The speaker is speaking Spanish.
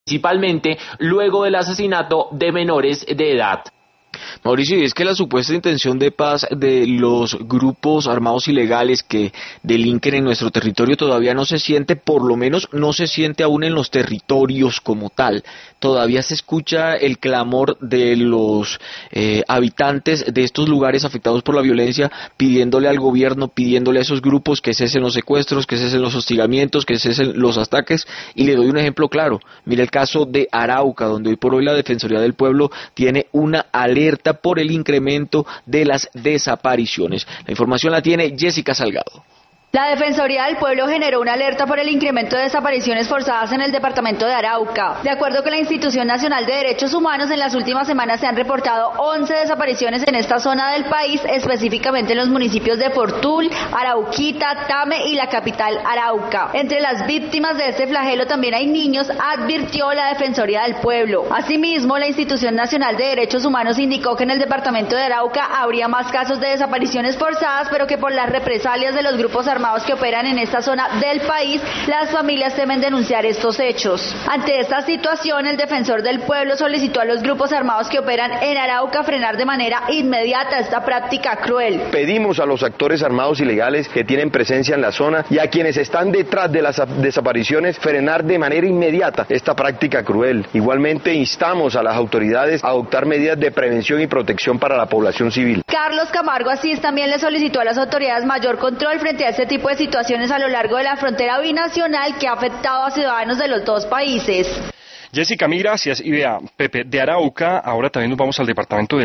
principalmente luego del asesinato de menores de edad. Mauricio, y es que la supuesta intención de paz de los grupos armados ilegales que delinquen en nuestro territorio todavía no se siente, por lo menos no se siente aún en los territorios como tal. Todavía se escucha el clamor de los habitantes de estos lugares afectados por la violencia, pidiéndole al gobierno, pidiéndole a esos grupos que cesen los secuestros, que cesen los hostigamientos, que cesen los ataques. Y le doy un ejemplo claro. Mire el caso de Arauca, donde hoy por hoy la Defensoría del Pueblo tiene una alerta por el incremento de las desapariciones. La información la tiene Jessica Salgado. La Defensoría del Pueblo generó una alerta por el incremento de desapariciones forzadas en el departamento de Arauca. De acuerdo con la Institución Nacional de Derechos Humanos, en las últimas semanas se han reportado 11 desapariciones en esta zona del país, específicamente en los municipios de Fortul, Arauquita, Tame y la capital Arauca. Entre las víctimas de este flagelo también hay niños, advirtió la Defensoría del Pueblo. Asimismo, la Institución Nacional de Derechos Humanos indicó que en el departamento de Arauca habría más casos de desapariciones forzadas, pero que por las represalias de los grupos armados que operan en esta zona del país, las familias temen denunciar estos hechos. Ante esta situación, el defensor del pueblo solicitó a los grupos armados que operan en Arauca frenar de manera inmediata esta práctica cruel. Pedimos a los actores armados ilegales que tienen presencia en la zona y a quienes están detrás de las desapariciones frenar de manera inmediata esta práctica cruel. Igualmente instamos a las autoridades a adoptar medidas de prevención y protección para la población civil. Carlos Camargo Asís también le solicitó a las autoridades mayor control frente a este tipo de situaciones a lo largo de la frontera binacional que ha afectado a ciudadanos de los dos países. Jessica, mil gracias. Y vea, Pepe, de Arauca, ahora también nos vamos al departamento de